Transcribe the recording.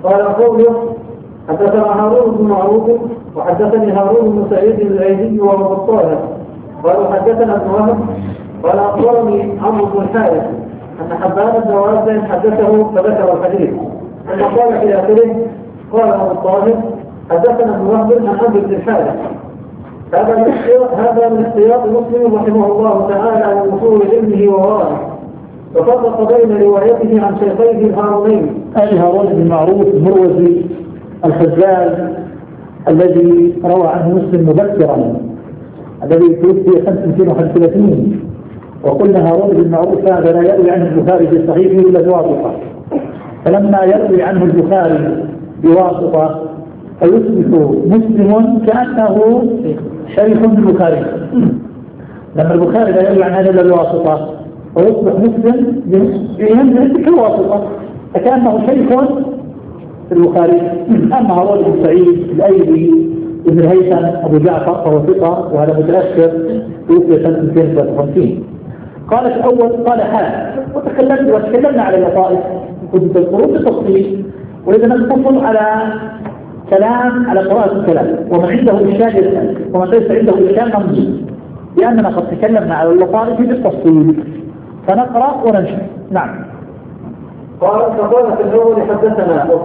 قال قوله حدثنا هارون بن معروف وحدثني هارون بن سعيد الايلي وهو الطاهر قال حدثنا ابن وهب قال اخبرني عمرو بن الحارث ان حبان بن وهب حدثه فذكر الحديث ثم قال في اخره قال ابو الطاهر حدثنا ابن وهب عن عمرو بن الحارث. هذا من احتياط مسلم رحمه الله تعالى من اصول علمه وورائه، وفرق بين روايته عن شيخيه الهارونين هارون بن معروف المروزي الخزاز الذي روى عنه مسلم مبكرا الذي توفي 535، وقلنا هارون بن معروف هذا لا يروي عنه البخاري في صحيحه الا بواسطه، فلما يروي عنه البخاري بواسطه فيصبح مسلم كأنه شيخ البخاري، لما البخاري لا يروي عن هذا الا بواسطه ويصبح مسلم ينزل كواسطه فكأنه شيخ البخاري. أما هارون بن سعيد الأيلي ابن الهيثم أبو جعفر فهو ثقة وهذا متأخر توفي سنة 253. قال الأول قال حال وتكلمنا على اللطائف كتب القرون بالتفصيل، وإذا نقتصر على كلام على قراءة الكلام، ومن عنده إشكال يسأل ومن ليس عنده إشكال نمضي، لأننا قد تكلمنا على اللطائف بالتفصيل فنقرأ وننشر. نعم. قال في الأول حدثنا